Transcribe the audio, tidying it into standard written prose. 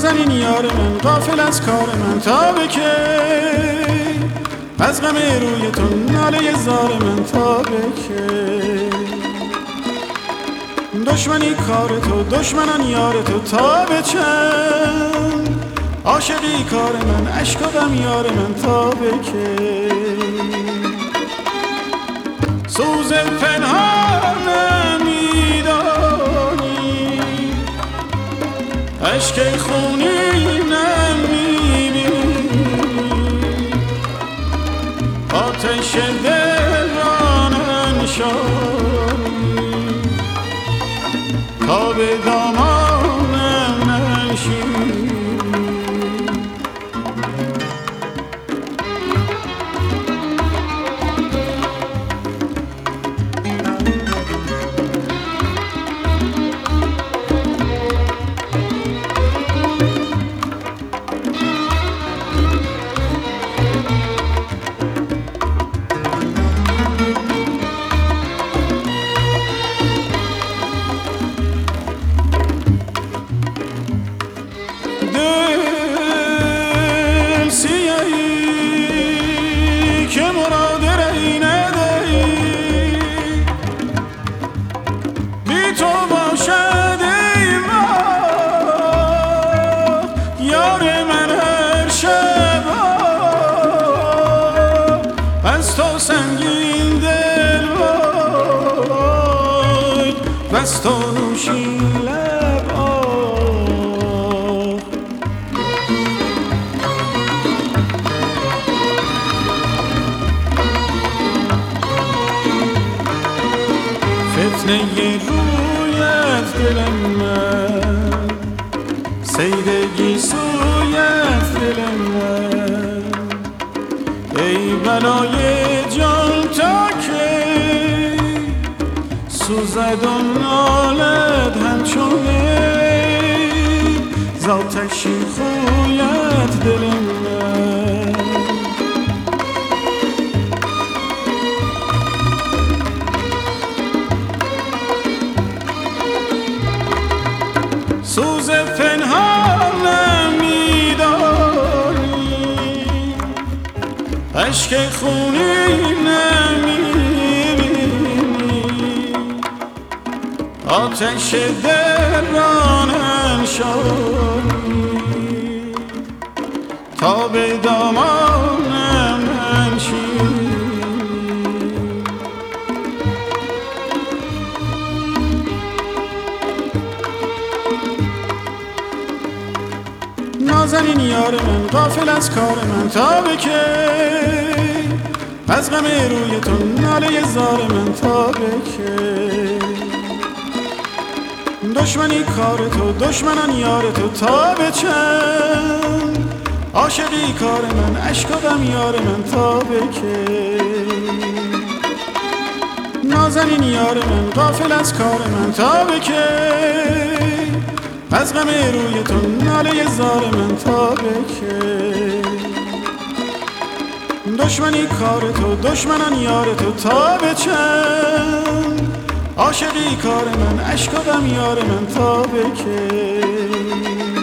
نازنین یار من غافل از کار من تا به کی، از غم روی تو ناله زار من تا به کی. دشمنی کار تو دشمنان یار تو تا به چند، عاشقی کار من عشق و غم یار من تا به کی. سوز پنهان نمیدانی، عشق خونی نمیبینی، آتش دل را ننشانی تا به دامانم نشینی. که مراد ری ندهی، بی تو باشد ای ماه یار من هر شب. از تو سنگین دل وای، بس تو نوشین لب فتنه رویت دل من، سیدگی سویت دل من، ای بلای جان تا که سوزد و نالد همچونه، زاتشی خویت دل من. سوز پنهان نمیدانی، عشق خونی نمیبینی، آتش دل را ننشانی تا به دامانم ننشینی. نازنین یار من غافل از کار من تا به کی، از غم روی تو ناله زار من تا به کی. دشمنی کار تو دشمنان یار تو تا به چند، عاشقی کار من عشق و غم یار من تا به کی. نازنین یار من غافل از کار من تا به کی، از غم روی تو ناله زار من تا به کی. دشمنی کار تو دشمنان یار تو تا به چند، عاشقی کار من عشق و غم یار من تا به کی.